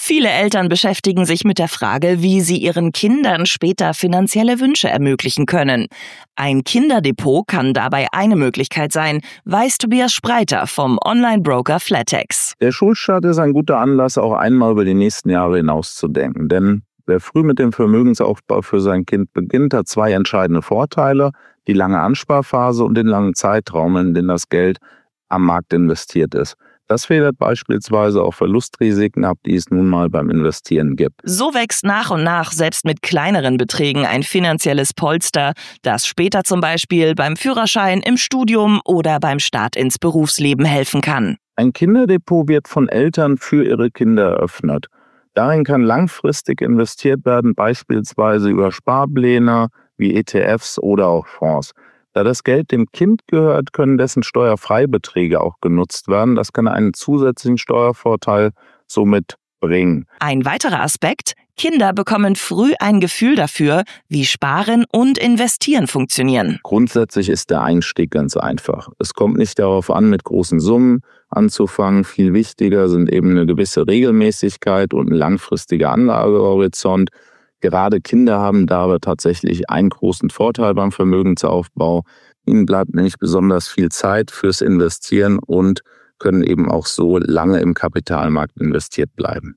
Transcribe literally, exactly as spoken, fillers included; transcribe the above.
Viele Eltern beschäftigen sich mit der Frage, wie sie ihren Kindern später finanzielle Wünsche ermöglichen können. Ein Kinderdepot kann dabei eine Möglichkeit sein, weiß Tobias Spreiter vom Online-Broker Flatex. Der Schulstart ist ein guter Anlass, auch einmal über die nächsten Jahre hinauszudenken. Denn wer früh mit dem Vermögensaufbau für sein Kind beginnt, hat zwei entscheidende Vorteile: die lange Ansparphase und den langen Zeitraum, in den das Geld am Markt investiert ist. Das federt beispielsweise auch Verlustrisiken ab, die es nun mal beim Investieren gibt. So wächst nach und nach selbst mit kleineren Beträgen ein finanzielles Polster, das später zum Beispiel beim Führerschein, im Studium oder beim Start ins Berufsleben helfen kann. Ein Kinderdepot wird von Eltern für ihre Kinder eröffnet. Darin kann langfristig investiert werden, beispielsweise über Sparpläne wie E T Fs oder auch Fonds. Da das Geld dem Kind gehört, können dessen Steuerfreibeträge auch genutzt werden. Das kann einen zusätzlichen Steuervorteil somit bringen. Ein weiterer Aspekt: Kinder bekommen früh ein Gefühl dafür, wie Sparen und Investieren funktionieren. Grundsätzlich ist der Einstieg ganz einfach. Es kommt nicht darauf an, mit großen Summen anzufangen. Viel wichtiger sind eben eine gewisse Regelmäßigkeit und ein langfristiger Anlagehorizont. Gerade Kinder haben da aber tatsächlich einen großen Vorteil beim Vermögensaufbau. Ihnen bleibt nämlich besonders viel Zeit fürs Investieren und können eben auch so lange im Kapitalmarkt investiert bleiben.